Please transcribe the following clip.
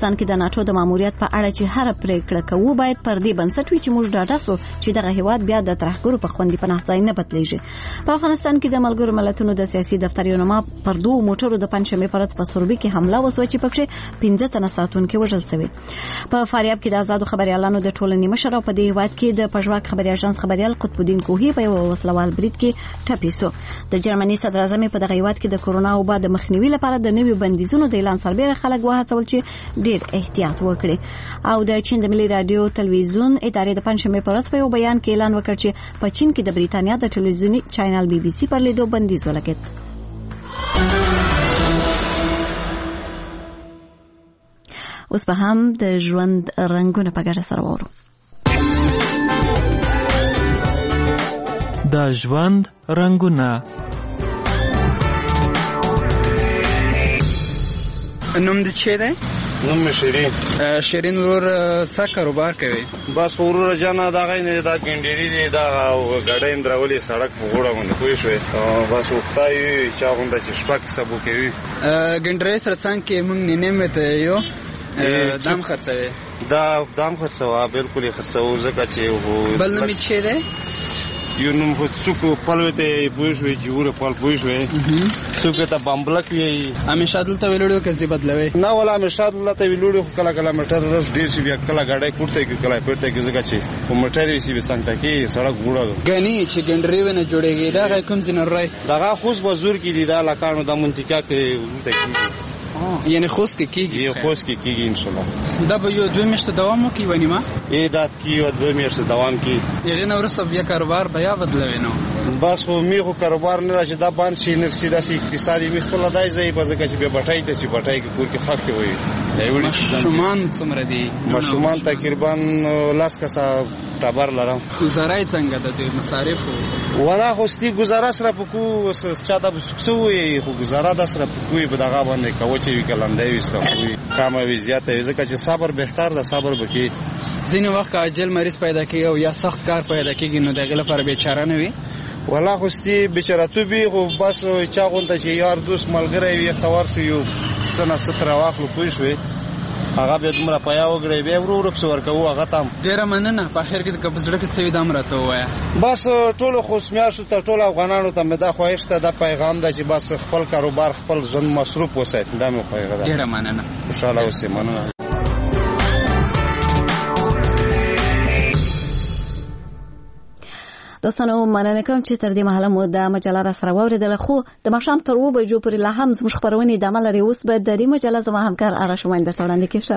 افغانستان کې د ناتو د ماموریت په اړه چې هر پریکړه کوو باید پر دې بنسټ وي چې موږ ډاډه سو چې دغه هیواد بیا د ترهګرو په خوندې پناه ځای نه بدلیږي. په افغانستان کې د ملګرو ملتونو د سیاسي دفتر یو نما پر 2 موټرو د پنځمې پر ورځ په سوربي کې حمله وسوه چې پکې 15 تنه ساتونکي وژل شوي. په فاریاب کې د آزادو خبريالانو د ټولنې مشر او په دې هیواد کې د پژواک خبري اژانس خبريال قطب الدین کوهی په یو وسلوال برید کې ټپي شو. د جرمني صدر اعظم په دغه هیواد کې د کورونا وبا د مخنیوي لپاره د نویو بندیزونو د اعلان سربېره خلک وهڅول چې ډیر احتیاط وکړي. او د چین د ملي رادیو تلویزیون ادارې د پنځمې پر ورځ په یو بیان کې اعلان وکړ چې په چین کې د بریتانیا د ټلویزیوني چینل بي بي سي پر لیدو بندیز ولګېد. اوس به هم د ژوند رنگونه په ګډه سره وورو. د ژوند رنگونه. نوم د چی دی؟ نوم شیرین. شیرین ورور څه کاروبار کوي؟ بس ورور جانا دا غینې دا ګنډيري دی دا غړایم درولې سړک په غوړه باندې کوی شوې بس وختای چا غونډه چې شپک سبو کوي ګنډري سره څنګه کې موږ نه نمته یو دام خرڅوي دا دام خرڅوا بالکل خرڅو زکه چې بل نوم چی دی؟ یو نوم خو څوک پلوته پوښوي جوړه پوښوي څوک ته بمبلک وي همیشه دلته ویلوړو کې زی بدلوي نه ولا همیشه دلته ویلوړو کله کله مټر رس ډیر شي بیا کله غړای کوټه کې کله پورته کې زګه چې په مټر وی سی بسنګ کې سړک ګوړه غني چې ګنډري ونه جوړيږي دا کوم ځنه راي دا خوش بزرګ دي دا لکانو د منطقه کې ولته کې یعنی خوست کې کیږي خوست کې کیږي ان شاء الله دا به یو 2 میاشتې دوام کوي ونی ما دا کې یو 2 میاشتې دوام کوي یغه نو ورسره بیا کاروبار بیا بدلوي نو بس خو میخو کاروبار نه راشي دا باندې شي نه سیده سي اقتصادي میخ خپل دای ځای په ځکه چې به بټای ته چې بټای کې کور کې خاطر وي شومان څومره دي مشومان تقریبا لاس کسا تبر لرم گزارای څنګه د مصارف ولا خوستي گزاره سره پکو چاته بسوي خو گزاره د سره پکوي په دغه باندې کوچي وی کلندای وسره کوي کامه وی زیاته ځکه چې صبر بهتر د صبر بکی ځینې وخت عاجل مریض پیدا کیږي او یا سخت کار پیدا کیږي نو دغه لپاره بیچاره نه وي ولا خوستي بیچاره تو به خو بس چا غونته چې یار دوست ملګری وي خبر شو یو سنه ستر واخلو پوښوي هغه به دومره پیا وګړي به ورور په ور کوو هغه تام ډیره مننه په اخر کې د کبزړه کې څه دام راته وایا بس ټول خو سمیاشو ته ټول افغانانو ته مدا خوښته د پیغام د چې بس خپل کاروبار خپل ژوند مصروف وساتي دا مې خوښه ده ډیره مننه ان شاء الله اوسې مننه. دوستانو مننه کوم چې تر دې مهاله مو د مجله را سره واوریدل خو د ماښام تر 2 بجو پورې لا هم زموږ خبرونه د عمل لري اوس به د دې مجله زما همکار آرش ماین درته وړاندې کړم.